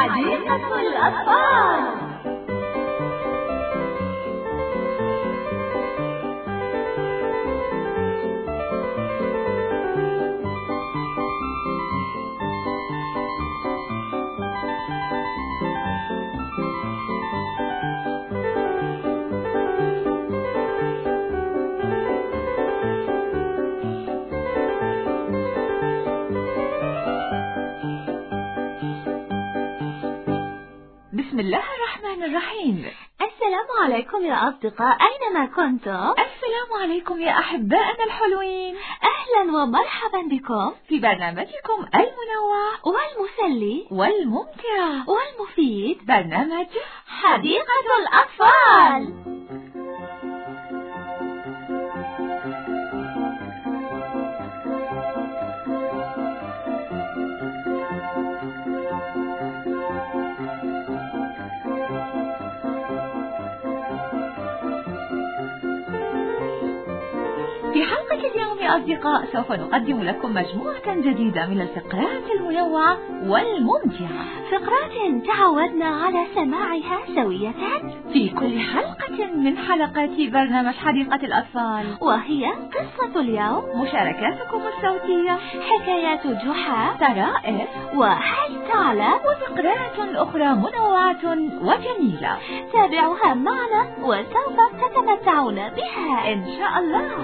حديقة الأطفال. بسم الله الرحمن الرحيم. السلام عليكم يا أصدقاء أينما كنتم. السلام عليكم يا أحبائنا الحلوين. أهلا ومرحبا بكم في برنامجكم المنوع والمسلي والممتع والمفيد، برنامج حديقة الأطفال. في حلقة اليوم يا أصدقاء سوف نقدم لكم مجموعة جديدة من الفقرات المنوعة والممتعة، فقرات تعودنا على سماعها سوية في كل حلقة من حلقات برنامج حديقة الأطفال، وهي قصة اليوم، مشاركاتكم الصوتية، حكايات جحا، طرائف، وهل تعلم، وفقرات أخرى منوعة وجميلة. تابعوها معنا وسوف تتمتعون بها إن شاء الله.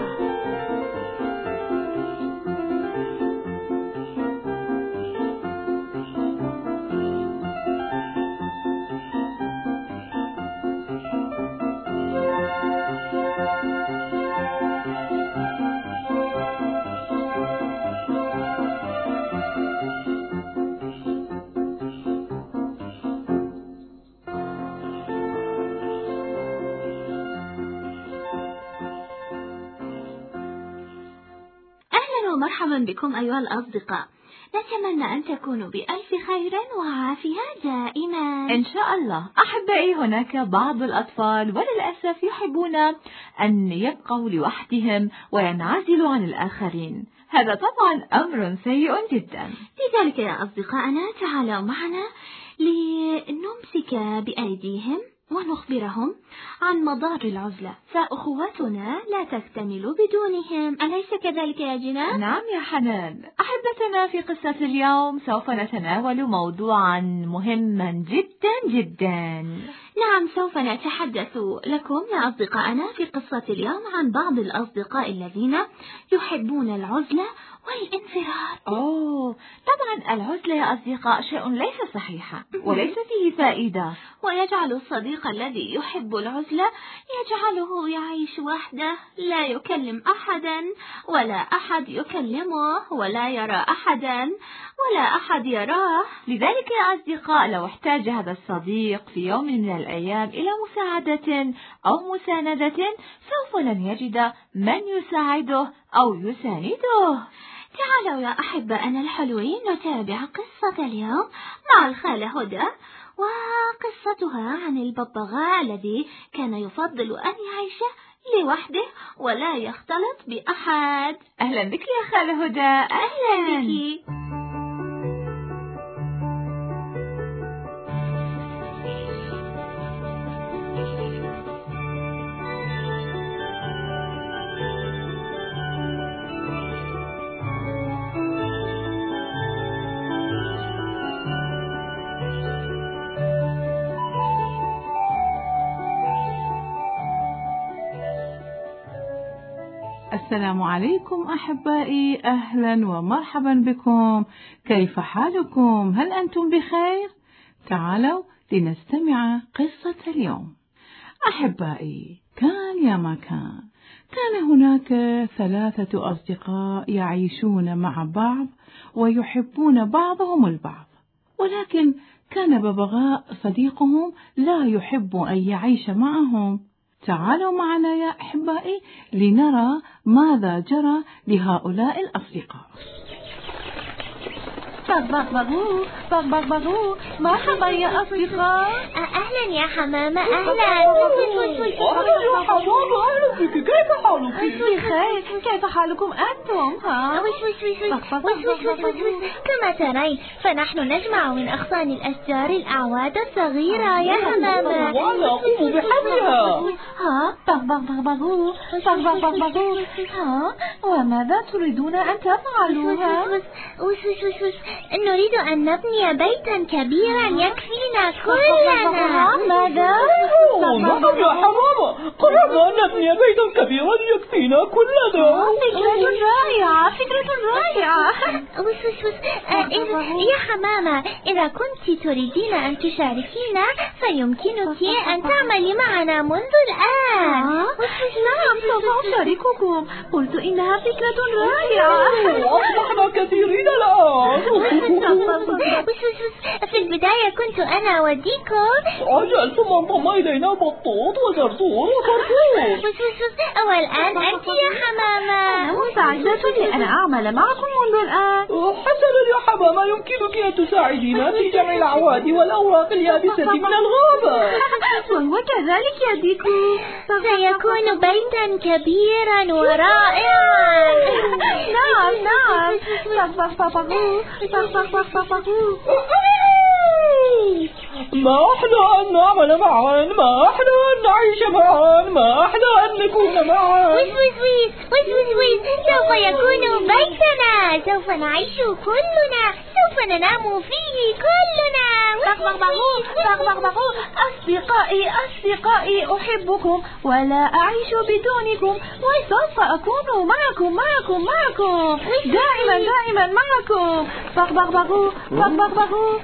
ومرحبا بكم أيها الأصدقاء. نتمنى أن تكونوا بألف خير وعافية دائما إن شاء الله. أحبائي، هناك بعض الأطفال وللأسف يحبون أن يبقوا لوحدهم وينعزلوا عن الآخرين. هذا طبعا أمر سيء جدا. لذلك يا أصدقائنا تعالوا معنا لنمسك بأيديهم ونخبرهم عن مضار العزلة، فأخوتنا لا تكتمل بدونهم، أليس كذلك يا جنان؟ نعم يا حنان. أحبتنا، في قصة اليوم سوف نتناول موضوعا مهما جدا جدا. نعم، سوف نتحدث لكم يا أصدقائنا في قصة اليوم عن بعض الأصدقاء الذين يحبون العزلة والانفراد. طبعا العزلة يا أصدقاء شيء ليس صحيحا وليس فيه فائدة، ويجعل الصديق الذي يحب العزلة يجعله يعيش وحده، لا يكلم أحدا ولا أحد يكلمه، ولا يرى أحدا ولا أحد يراه. لذلك يا أصدقاء لو احتاج هذا الصديق في يوم من الأيام إلى مساعدة أو مساندة سوف لن يجد من يساعده أو يسانده. تعالوا يا أحبائنا الحلوين نتابع قصة اليوم مع الخالة هدى، وقصتها عن الببغاء الذي كان يفضل أن يعيش لوحده ولا يختلط بأحد. أهلا بك يا خالة هدى. أهلا بك. السلام عليكم أحبائي، أهلا ومرحبا بكم. كيف حالكم؟ هل أنتم بخير؟ تعالوا لنستمع قصة اليوم. أحبائي، كان يا ما كان هناك 3 أصدقاء يعيشون مع بعض ويحبون بعضهم البعض، ولكن كان ببغاء صديقهم لا يحب أن يعيش معهم. تعالوا معنا يا أحبائي لنرى ماذا جرى لهؤلاء الأصدقاء. بغبغبغو مرحبا يا أصدقاء. أهلا يا حمامة، أهلا. يا حمامة، أهلا بك. كيف حالك؟ بخير، كيف حالكم أنتم؟ كما ترين فنحن نجمع من أغصان الأشجار الأعواد الصغيرة يا حمامة، وأنا أقوم بحملها. بغبغبغو وماذا تريدون أن تفعلوا؟ نريد أن نبني بيتا كبيرا يكفينا كلنا. ماذا؟ نعم يا حمامة، قررنا أن نبني بيتا كبيرا يكفينا كلنا. فكرة رائعة. يا حمامة، إذا كنت تريدين أن تشاركينا فيمكنك أن تعملي معنا منذ الآن. نعم، سوف أشارككم. قلت إنها فكرة رائعة. أصبحنا كثيرين الآن. في البداية كنت أنا وديكو. أجل، ثم انضم إلينا بطوط وزرزور وفرفور. والآن أنت يا حمامة. أنا مساعدة لأن أعمل معكم منذ الآن. حسنا يا حمامة، يمكنك أن تساعدينا في جمع الأعواد والأوراق اليابسة من الغابة. وكذلك يا ديكو سيكون بيتا كبيرا ورائعا. نعم. ما أحلى أن نعمل معا، ما أحلى أن نعيش معا، ما أحلى أن نكون معا. سوف يكون بيتنا، سوف نعيش كلنا، سوف ننام فيه كلنا. أصدقائي أحبكم ولا أعيش بدونكم، وسوف أكون معكم دائما معكم. بغبغبغو.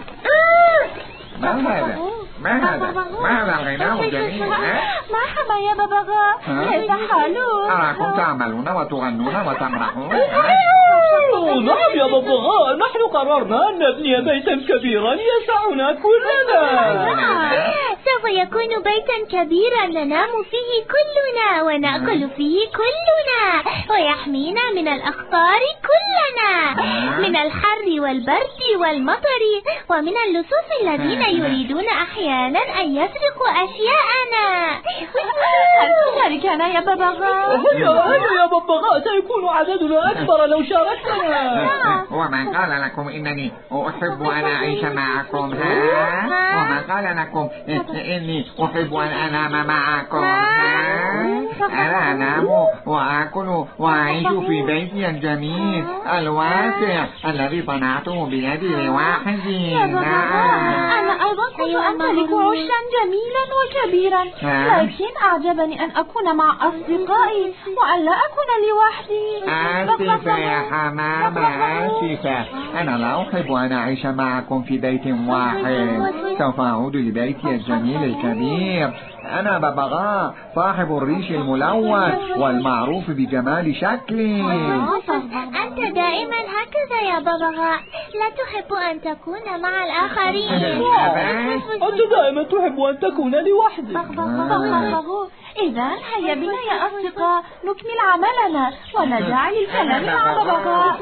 ما هذا الغناء الجميل؟ مرحبا يا ببغاء، كيف حالك؟ أراكم تعملون وتغنون وتمرحون. نعم يا ببغاء، نحن قررنا أن نبني بيتا كبيرا يسعنا كلنا. سوف يكون بيتا كبيرا ننام فيه كلنا ونأكل فيه كلنا، ويحمينا من الأخطار كلنا، من الحر والبرد والمطر ومن اللصوص الذين يريدون أحيانا أن يسرقوا أشياءنا. شاركنا يا ببغاء. هيا يا ببغاء، سيكون عددنا أكبر لو شاركتنا. ومن قال لكم إنني أحب أن أعيش معكم؟ ومن قال لكم إني أحب أن أنام معكم؟ أنا أنام وأكل وأعيش في بيتي الجميل الواسع الذي صنعته بيدي لوحدي. أنا أيضا كنت أمتلك عشا جميلا وكبيرا، لكن أعجبني أن أكون مع أصدقائي وأن لا أكون لوحدي. آسفة يا حمامة، آسفة. أنا لا أحب أن أعيش معكم في بيت واحد، سوف أعود لبيتي الجميل الكبير. أنا ببغاء صاحب الريش الملون والمعروف بجمال شكلي. أنت دائما هكذا يا ببغاء، لا تحب أن تكون مع الآخرين. أنت دائما تحب أن تكون لوحدك. إذا هيا بنا يا أصدقاء نكمل عملنا ونجعل الكلام مع ببغاء.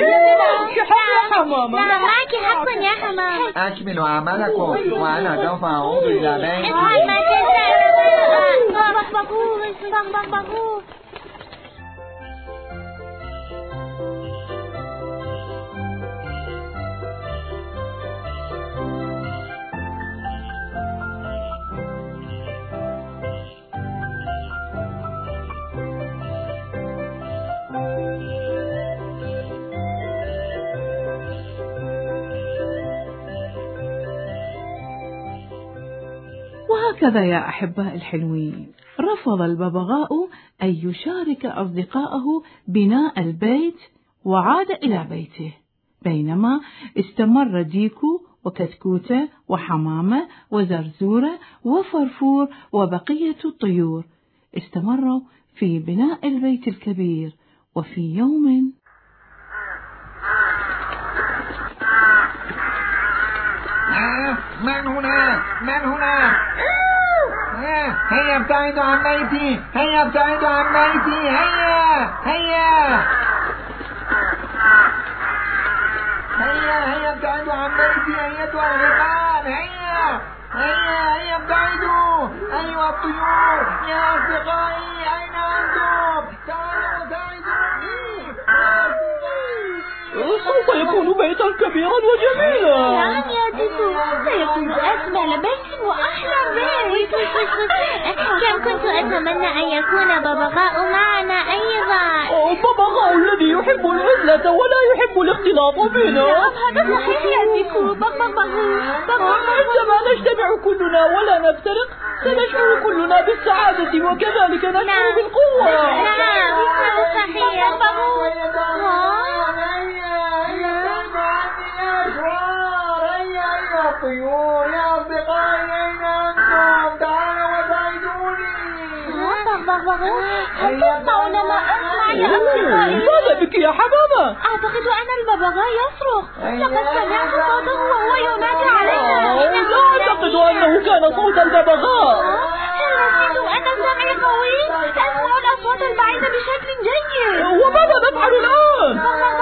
معك حق يا حمام. أكملوا عملكم وأنا سوف أعود إلى بيتي. وهكذا يا أحباء الحلوين، رفض الببغاء أن يشارك أصدقائه بناء البيت وعاد إلى بيته، بينما استمر ديكو وكتكوتة وحمامة وزرزورة وفرفور وبقية الطيور استمروا في بناء البيت الكبير. وفي يوم من هنا؟ هيا ابتعدوا عن بيتي، هيا ابتعدوا عن بيتي، هيا ابتعدوا عن بيتي أيتها الغربان. هيا هيا ابتعدوا أيها الطيور يا أصدقائي. أين أنتم؟ تعالوا ساعدوني يا أصدقائي. سوف يكون بيتا كبيرا وجميلا. نعم يا ديدو، سيكون أجمل بيت وأحلى بيت. كم كنت أتمنى أن يكون ببغاء معنا أيضا. الببغاء الذي يحب العزلة ولا يحب الاختلاط بنا. هذا صحيح يا ديدو. عندما نجتمع كلنا ولا نفترق سنشعر كلنا بالسعادة وكذلك نشعر بالقوة. نعم صحيح. طيور يا أصدقائي أين أنتم؟ تعالوا وساعدوني. هل تسمعون ما أسمع يا أصدقائي؟ ماذا بك يا حمامة؟ أعتقد أن الببغاء يصرخ. لقد سمعت صوته وهو ينادي علينا. لا أعتقد أنه كان صوت الببغاء. هل نسيتم أن سمعي قوي؟ أسمع الأصوات البعيدة بشكل جيد. وماذا نفعل الآن؟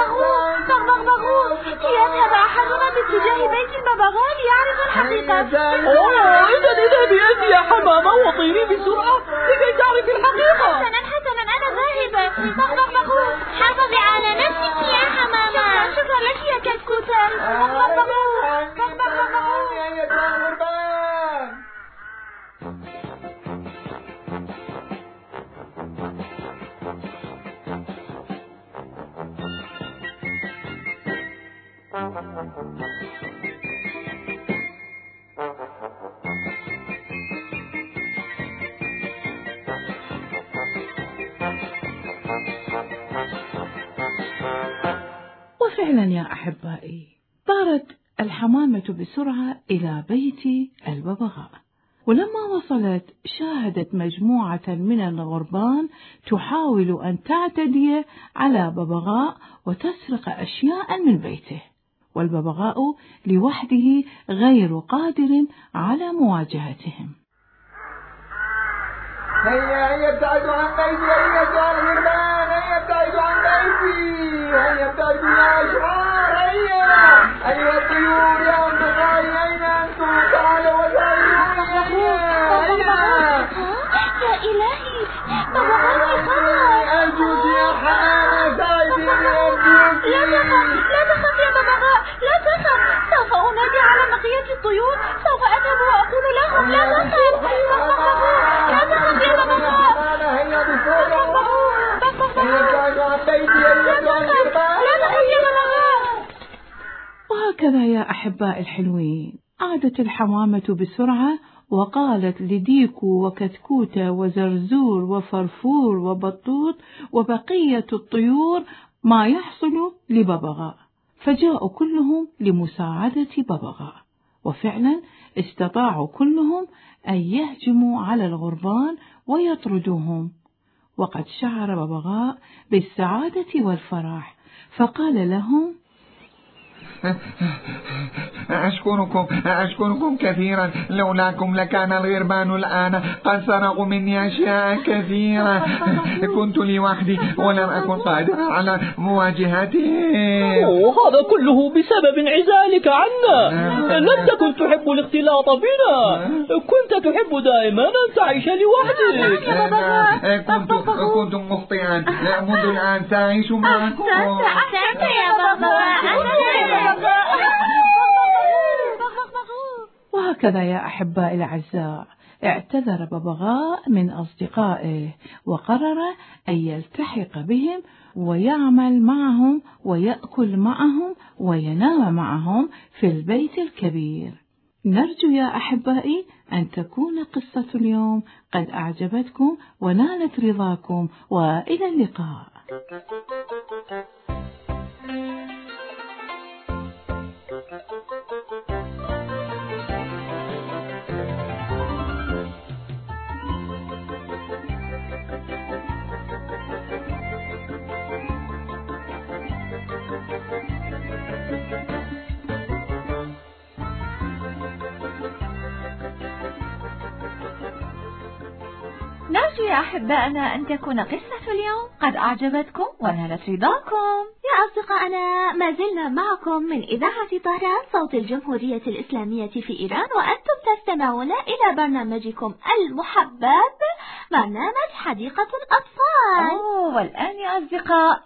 ليذهب أحدنا باتجاه بيت الببغاء ليعرف الحقيقة. إذا اذهبي أنت يا حمامة وطيري بسرعة لكي تعرفي الحقيقة. حسنا أنا ذاهبة. حافظي على نفسك يا حمامة. شكرا لك يا كتكوتة. وفعلا يا أحبائي طارت الحمامة بسرعة إلى بيت الببغاء، ولما وصلت شاهدت مجموعة من الغربان تحاول أن تعتدي على ببغاء وتسرق أشياء من بيته، والببغاء لوحده غير قادر على مواجهتهم. هيا ابتعدوا عن بيتي أيها الغربان. هيا ابتعدوا عن بيتي. هيا ابتعدوا يا أشرار. هيا أيها الطيور يا أصدقائي أين أنتم؟ تعالوا وساعدوني. يا إلهي، ببغاء خطر. أرجوك يا حمامة ساعديني أرجوك. لا تخف يا ببغاء، لا تخف. سوف أنادي على بقية الطيور. سوف أذهب وأقول لهم لا تخف. لا تخف يا ببغاء. هيا بسرعة. هيا ابتعدوا عن بيتي أيها الغربان. لا تخف يا ببغاء. وهكذا يا أحباء الحلوين عادت الحمامة بسرعة وقالت لديكو وكتكوتة وزرزور وفرفور وبطوط وبقية الطيور ما يحصل لببغاء، فجاءوا كلهم لمساعدة ببغاء، وفعلا استطاعوا كلهم أن يهجموا على الغربان ويطردوهم. وقد شعر ببغاء بالسعادة والفرح فقال لهم: أشكركم كثيرا، لولاكم لكان الغربان الآن قد سرقوا مني أشياء كثيرة. كنت لوحدي ولم أكن قادرا على مواجهتهم. هذا كله بسبب انعزالك عنا. لم تكن تحب الاختلاط بنا، كنت تحب دائما أن تعيش لوحدك. كنت مخطئا، منذ الآن سأعيش معكم. أحسنت يا بابا. وهكذا يا أحبائي الأعزاء اعتذر ببغاء من أصدقائه وقرر أن يلتحق بهم ويعمل معهم ويأكل معهم وينام معهم في البيت الكبير. نرجو يا أحبائي أن تكون قصة اليوم قد أعجبتكم ونالت رضاكم، وإلى اللقاء. نرجو نرجو يا أحبائنا أن تكون قصة اليوم قد أعجبتكم ونالت رضاكم. يا أصدقائنا، ما زلنا معكم من إذاعة طهران صوت الجمهورية الإسلامية في إيران، وأنتم تستمعون إلى برنامجكم المحبب، برنامج حديقة الأطفال. والآن يا أصدقاء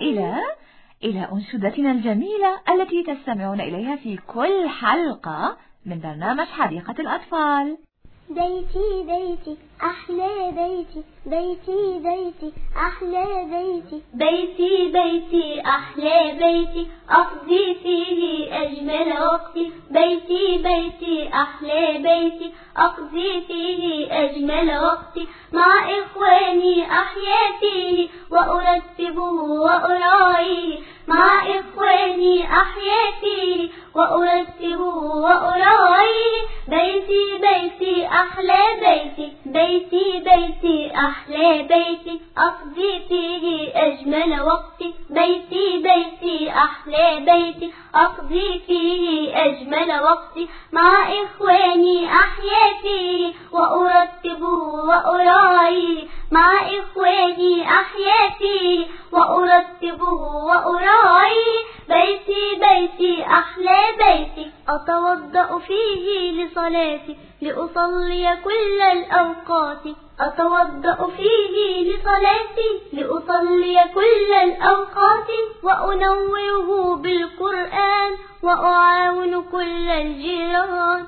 إلى أنشودتنا الجميلة التي تستمعون إليها في كل حلقة من برنامج حديقة الأطفال. بيتي بيتي أحلى بيتي، بيتي بيتي أحلى بيتي، بيتي بيتي أحلى بيتي، أقضي فيه أجمل وقتي، بيتي بيتي أحلى بيتي، أقضي فيه أجمل وقتي، مع إخواني أحيا فيه وأرتبه وأراعيه، مع إخواني أحيا فيه وأرتبه وأراعيه، بيتي بيتي أحلى بيتي، بيتي بيتي أحلى بيتي، أقضي فيه أجمل وقتي، بيتي بيتي أحلى بيتي، أقضي فيه أجمل وقتي، مع إخواني أحيا فيه وأرتبه وأراعيه، مع إخواني أحيا فيه وأرتبه وأراعيه، بيتي بيتي أحلى بيتي، أتوضأ فيه لصلاتي لأصلي كل الأوقات، أتوضأ فيه لصلاتي لأصلي كل الأوقات، وأنوره بالقرآن وأعاون كل الجيران،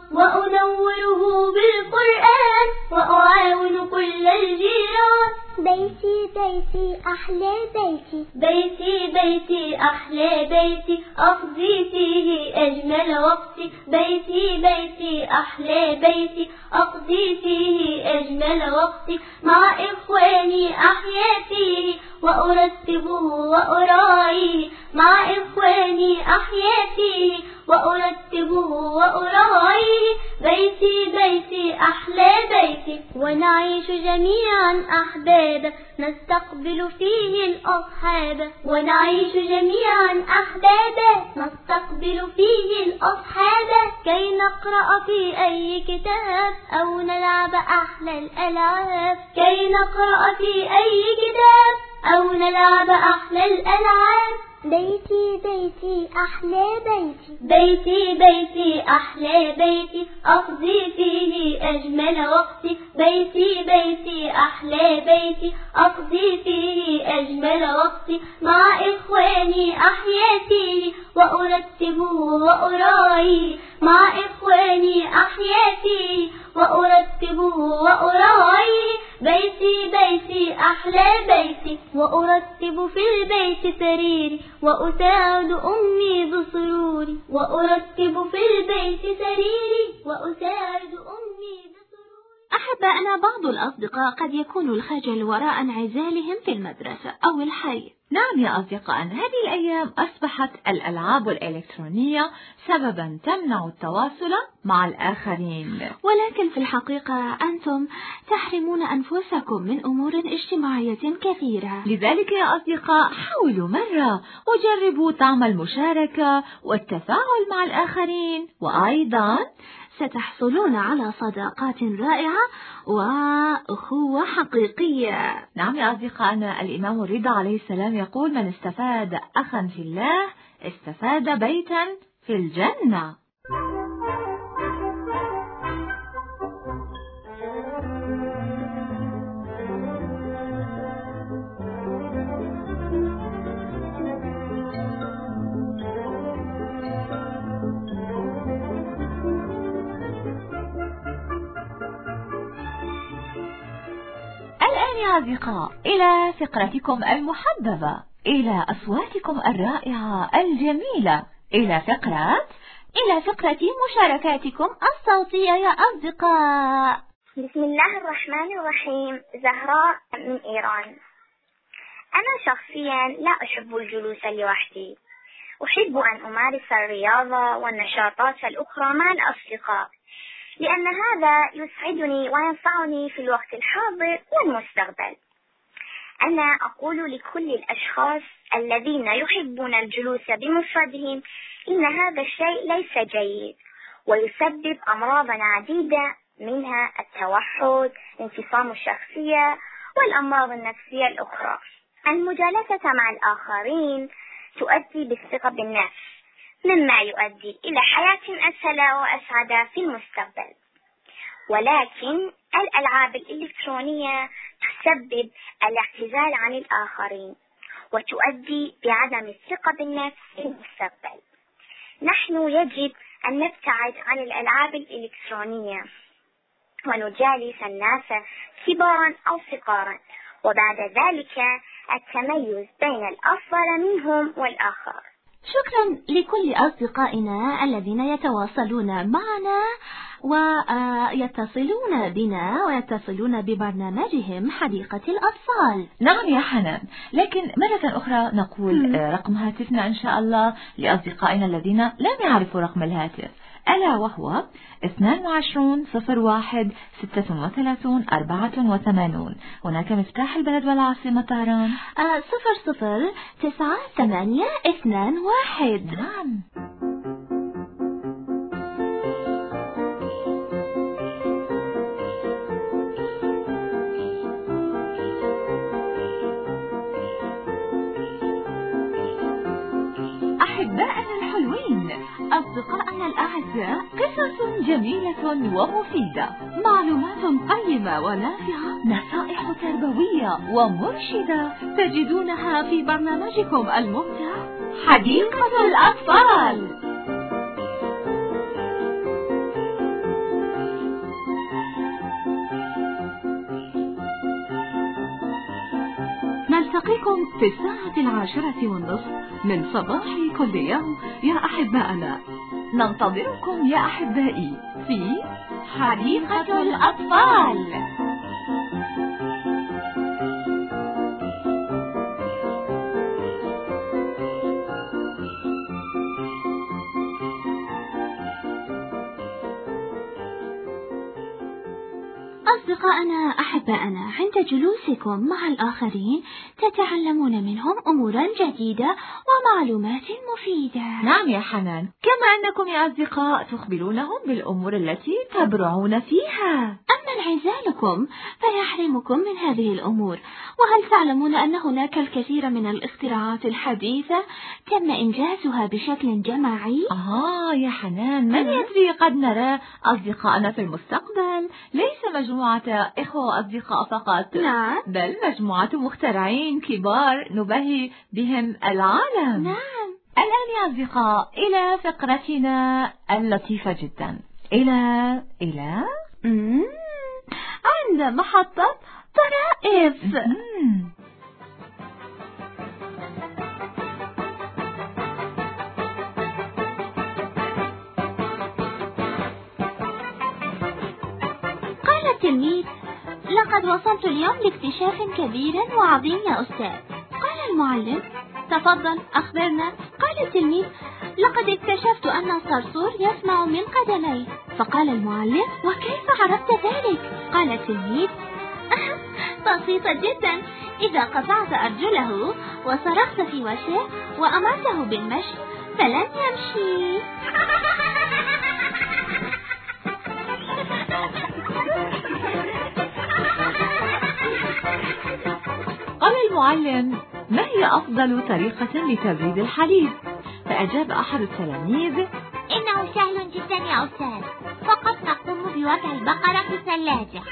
وأنوره بالقرآن وأعاون كل الجيران، بيتي بيتي أحلى بيتي، بيتي بيتي أحلى بيتي، أقضي فيه أجمل وقتي، بيتي بيتي أحلى بيتي، أقضي فيه أجمل وقتي، مع إخواني أحيا فيه وأرتبه وأراعيه، مع إخواني أحيا فيه وأرتبه وأراعيه، بيتي بيتي أحلى بيتي، ونعيش جميعا أحبابا نستقبل فيه الأصحاب، ونعيش جميعا أحبابا نستقبل فيه الأصحاب، كي نقرأ في أي كتاب أو نلعب أحلى الألعاب، كي نقرأ في أي كتاب أو نلعب أحلى الألعاب، بيتي بيتي أحلى بيتي، بيتي بيتي أحلى بيتي، أقضي فيه أجمل وقتي، بيتي بيتي أحلى بيتي، أقضي فيه أجمل وقتي، مع إخواني أحيا فيه وأرتبه وأراعيه، مع إخواني أحيا فيه وأرتبه وأراعيه، بيتي بيتي أحلى بيتي، وأرتب في البيت سريري وأساعد أمي بسروري، وأرتب في البيت سريري وأساعد أمي بسروري. أحبائنا، بعض الأصدقاء قد يكون الخجل وراء انعزالهم في المدرسة أو الحي. نعم يا أصدقاء، هذه الأيام أصبحت الألعاب الإلكترونية سببا تمنع التواصل مع الآخرين، ولكن في الحقيقة أنتم تحرمون أنفسكم من أمور اجتماعية كثيرة. لذلك يا أصدقاء، حاولوا مرة وجربوا طعم المشاركة والتفاعل مع الآخرين، وأيضا ستحصلون على صداقات رائعة وأخوة حقيقية. نعم يا أصدقائنا، الإمام الرضا عليه السلام يقول: من استفاد أخا في الله استفاد بيتا في الجنة. يا أصدقاء، إلى فقرتكم المحببة، إلى أصواتكم الرائعة الجميلة، إلى فقرة مشاركاتكم الصوتية يا أصدقاء. بسم الله الرحمن الرحيم. زهراء من إيران. أنا شخصيا لا أحب الجلوس لوحدي، أحب أن أمارس الرياضة والنشاطات الأخرى مع الأصدقاء، لأن هذا يسعدني وينفعني في الوقت الحاضر والمستقبل. أنا أقول لكل الأشخاص الذين يحبون الجلوس بمفردهم إن هذا الشيء ليس جيد ويسبب أمراض عديدة، منها التوحد، انفصام الشخصية، والأمراض النفسية الأخرى. المجالسة مع الآخرين تؤدي بالثقة بالنفس، مما يؤدي إلى حياة أسهل وأسعد في المستقبل. ولكن الألعاب الإلكترونية تسبب الاعتزال عن الآخرين وتؤدي بعدم الثقة بالنفس في المستقبل. نحن يجب أن نبتعد عن الألعاب الإلكترونية ونجالس الناس كبارا أو صغارا، وبعد ذلك التميز بين الأفضل منهم والآخر. شكرا لكل أصدقائنا الذين يتواصلون معنا ويتصلون بنا ويتصلون ببرنامجهم حديقة الأطفال. نعم يا حنان، لكن مرة أخرى نقول رقم هاتفنا إن شاء الله لأصدقائنا الذين لم يعرفوا رقم الهاتف، ألا وهو 22-01-36-84. هناك مفتاح البلد والعاصمة طهران 009821. نعم. أحبائنا الحلوين، أصدقائنا الأعزاء، قصص جميلة ومفيدة، معلومات قيمة ونافعة، نصائح تربوية ومرشدة تجدونها في برنامجكم الممتع حديقة الأطفال. نلتقيكم في 10:10 من صباح كل يوم يا أحبائنا. ننتظركم يا أحبائي في حديقة الأطفال. أصدقائنا أحبائنا، عند جلوسكم مع الآخرين تتعلمون منهم أمورا جديدة ومعلومات مفيدة. نعم يا حنان، كما أنكم يا أصدقاء تخبرونهم بالأمور التي تبرعون فيها. أما انعزالكم فيحرمكم من هذه الأمور. وهل تعلمون أن هناك الكثير من الاختراعات الحديثة تم إنجازها بشكل جماعي؟ يا حنان، من يدري، قد نرى أصدقائنا في المستقبل ليس مجموعة إخوة وأصدقاء فقط، نعم، بل مجموعة مخترعين كبار نبهي بهم العالم. نعم. الآن يا أصدقاء إلى فقرتنا اللطيفة جدا، إلى عند محطة طرائف. قال التلميذ: لقد وصلت اليوم لاكتشاف كبير وعظيم يا أستاذ. قال المعلم: تفضل أخبرنا. قال التلميذ: لقد اكتشفت أن الصرصور يسمع من قدميه. فقال المعلم: وكيف عرفت ذلك؟ قال التلميذ: بسيطة جدا، إذا قطعت أرجله وصرخت في وجهه وأمرته بالمشي فلن يمشي. قال المعلم: ما هي أفضل طريقة لتبريد الحليب؟ فأجاب أحد التلاميذ: إنه سهل جدا يا أستاذ، فقط نقوم بوضع البقرة في الثلاجة.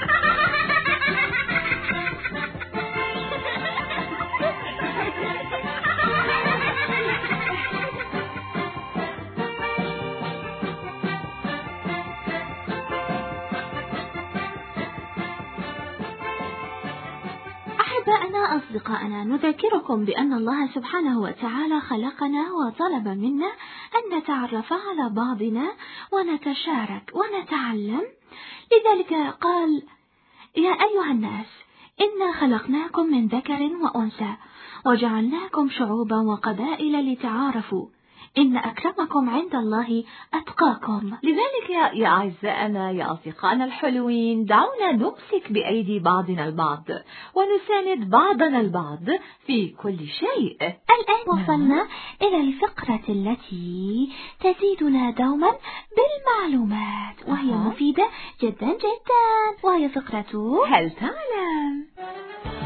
أحبائنا أصدقائنا، نذكركم بأن الله سبحانه وتعالى خلقنا وطلب منا أن نتعرف على بعضنا ونتشارك ونتعلم. لذلك قال: يا أيها الناس، إنا خلقناكم من ذكر وأنثى وجعلناكم شعوبا وقبائل لتعارفوا، إن أكرمكم عند الله أتقاكم. لذلك يا أعزائنا يا أصدقائنا الحلوين، دعونا نمسك بأيدي بعضنا البعض ونساند بعضنا البعض في كل شيء. الآن وصلنا إلى الفقرة التي تزيدنا دوما بالمعلومات، وهي مفيدة جدا جدا، وهي فقرة هل تعلم؟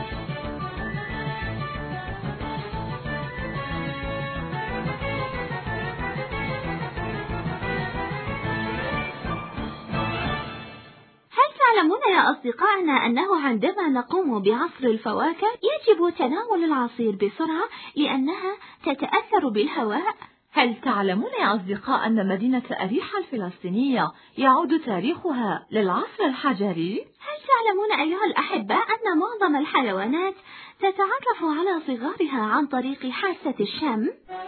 تعلمون يا أصدقائنا أنه عندما نقوم بعصر الفواكه يجب تناول العصير بسرعة لأنها تتأثر بالهواء. هل تعلمون يا أصدقاء أن مدينة أريحا الفلسطينية يعود تاريخها للعصر الحجري؟ هل تعلمون أيها الأحباء أن معظم الحيوانات تتعرف على صغارها عن طريق حاسة الشم؟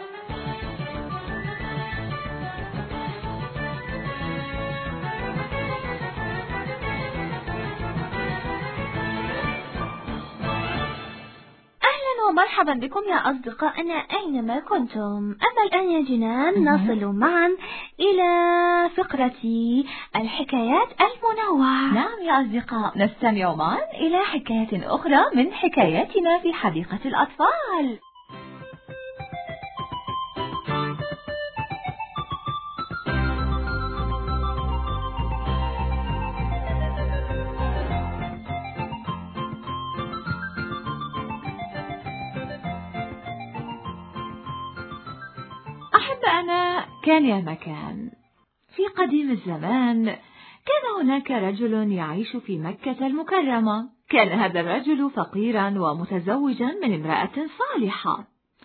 ومرحبا بكم يا أصدقائنا أينما كنتم. أما الآن يا جنان نصل معا إلى فقرة الحكايات المنوعة. نعم يا أصدقاء، نستمع معا إلى حكاية أخرى من حكاياتنا في حديقة الأطفال. أنا كان يا مكان. في قديم الزمان كان هناك رجل يعيش في مكة المكرمة. كان هذا الرجل فقيرا ومتزوجا من امرأة صالحة.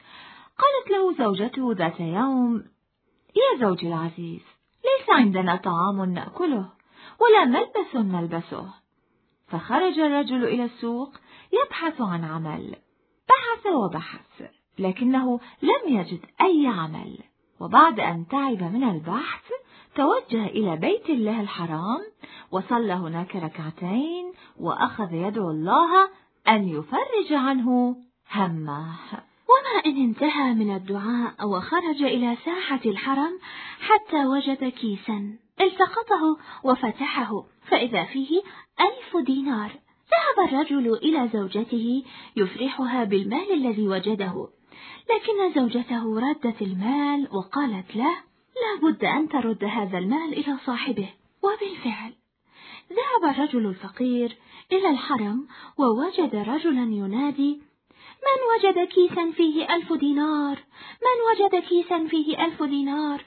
قالت له زوجته ذات يوم: يا زوجي العزيز، ليس عندنا طعام نأكله ولا ملبس نلبسه. فخرج الرجل إلى السوق يبحث عن عمل. بحث وبحث لكنه لم يجد أي عمل. وبعد أن تعب من البحث توجه إلى بيت الله الحرام وصلى هناك ركعتين وأخذ يدعو الله أن يفرج عنه همه. وما إن انتهى من الدعاء وخرج إلى ساحة الحرم حتى وجد كيسا، التقطه وفتحه فإذا فيه 1000 دينار. ذهب الرجل إلى زوجته يفرحها بالمال الذي وجده، لكن زوجته ردت المال وقالت له: لا بد أن ترد هذا المال إلى صاحبه. وبالفعل ذهب الرجل الفقير إلى الحرم ووجد رجلا ينادي: من وجد كيسا فيه 1000 دينار؟ من وجد كيسا فيه 1000 دينار؟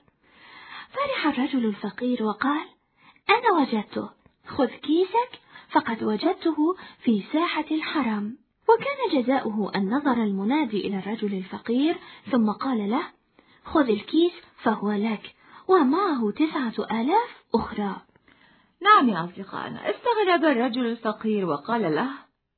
فرح الرجل الفقير وقال: أنا وجدته، خذ كيسك فقد وجدته في ساحة الحرم. وكان جزاؤه أن نظر المنادي إلى الرجل الفقير ثم قال له: خذ الكيس فهو لك ومعه 9000 أخرى. نعم يا أصدقائنا، استغرب الرجل الفقير وقال له: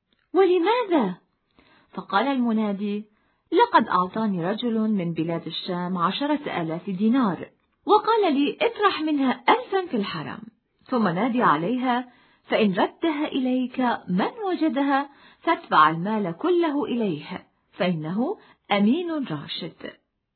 ولماذا؟ فقال المنادي: لقد أعطاني رجل من بلاد الشام 10,000 دينار وقال لي اطرح منها 1000 في الحرم ثم نادي عليها، فإن ردها إليك من وجدها فاتبع المال كله إليه فإنه أمين راشد.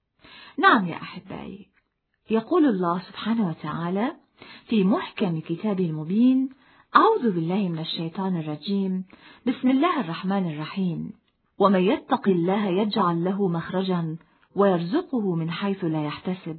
نعم يا أحبائي، يقول الله سبحانه وتعالى في محكم كتابه المبين: أعوذ بالله من الشيطان الرجيم، بسم الله الرحمن الرحيم، ومن يتق الله يجعل له مخرجا ويرزقه من حيث لا يحتسب.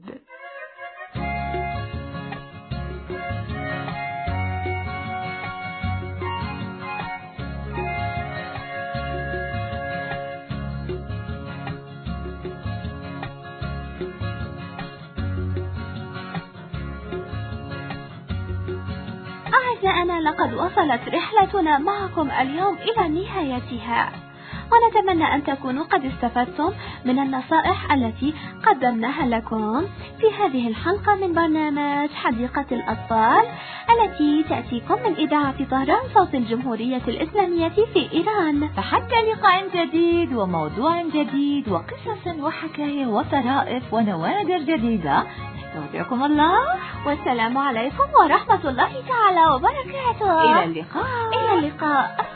أعزائنا، لقد وصلت رحلتنا معكم اليوم إلى نهايتها، ونتمنى أن تكونوا قد استفدتم من النصائح التي قدمناها لكم في هذه الحلقة من برنامج حديقة الأطفال التي تأتيكم من إذاعة طهران صوت الجمهورية الإسلامية في إيران. فحتى لقاء جديد وموضوع جديد وقصص وحكاية وطرائف ونوادر جديدة، نستودعكم الله والسلام عليكم ورحمة الله تعالى وبركاته. إلى اللقاء. إلى اللقاء.